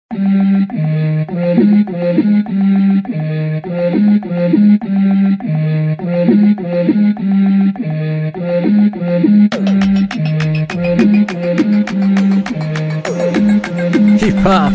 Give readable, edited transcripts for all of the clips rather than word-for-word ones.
هیپ هاپ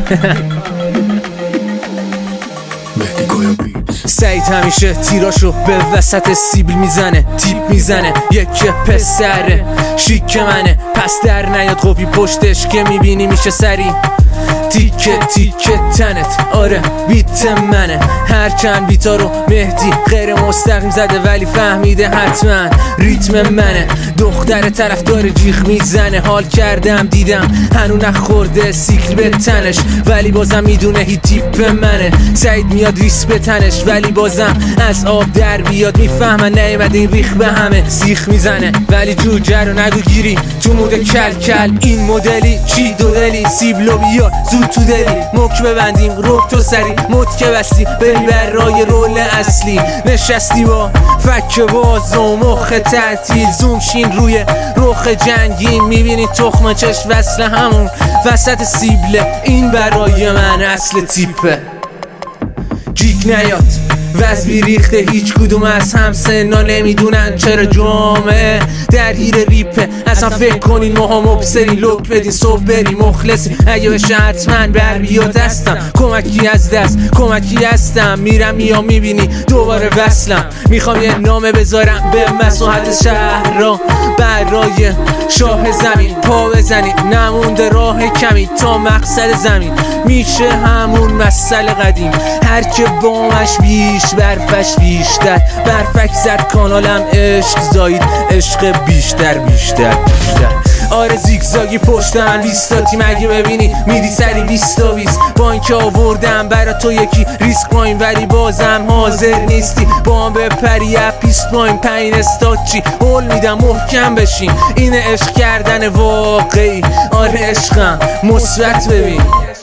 سعید همیشه تیراشو به وسط سیبل میزنه، تیپ میزنه، یک پسره شیک منه، پس در نیاد خوبی پشتش که میبینی میشه سری تیکه تیکه تنت. آره بیت منه، هرچند بیتا رو مهدی غیر مستقیم زده ولی فهمیده حتما ریتم منه. دختر طرف داره جیغ میزنه، حال کردم دیدم هنو نخورده سیکل به تنش ولی بازم میدونه هی تیپ منه. سعید میاد ریس به تنش ولی بازم از آب در بیاد، میفهمن نیومده این ریخ به همه سیخ میزنه ولی جوجه رو نگو گیری تو مود کل کل. این مدلی چی دو دلی سیبلو بیا زود تو دلی مک ببندیم روک تو سری مد که بستی بری برای رول اصلی. نشستی با فک باز و مخ تعطیل زوم شین روی رخ جنگین، میبینی تخم چش وصل همون وسط سیبله. این برای من اصل تیپه، جیک نیاد وز بیریخته هیچ کدوم از همسنا نمیدونن چرا جامعه درگیر ریپه. اصلا فکر کنین ماها مبصرین لک بدین صبح بری مخلصی اگه بشه حتما بر بیاد هستم کمکی از دست کمکی هستم میرم میام میبینی دوباره وصلم. میخوام یه نامه بذارم به مساحت شهر را برای شاه زمین پا بزنی نمونده راه کمی تا مقصد زمین میشه همون مسئله قدیم. هر که بامش بیش برفش بیشتر برفک زد کانالم عشق زاید عشق بیشتر بیشتر بیشتر. آره زیگزاگی پشتم 20 تیم اگه ببینی میدی سری 20 تا 20 با اینکه آوردم برا تو یکی ریسک پایین ولی بازم حاضر نیستی با هم بپری پیست پایین پایین استاد چی هول میدم محکم بشین. این عشق کردن واقعی آره عشقم مثبت ببین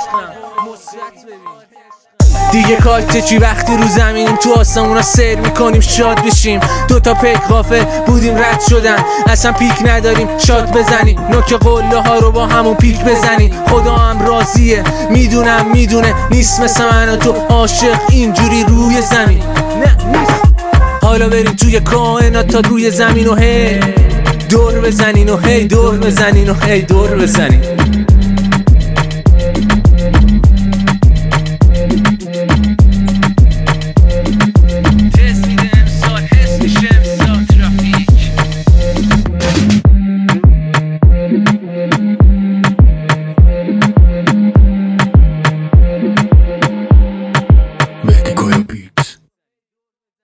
دیگه کارت چی وقتی رو زمینیم تو آسمونا سیر میکنیم شاد بشیم. دوتا پیک غافل بودیم رد شدن اصلا پیک نداریم شاد بزنیم نوک قله ها رو با همون پیک بزنیم. خدا هم راضیه میدونه نیست مثل من و تو عاشق اینجوری روی زمین نه نیست. حالا بریم توی کائنات تا روی زمین و هی دور بزنین و هی دور بزنین و هی دور بزنین.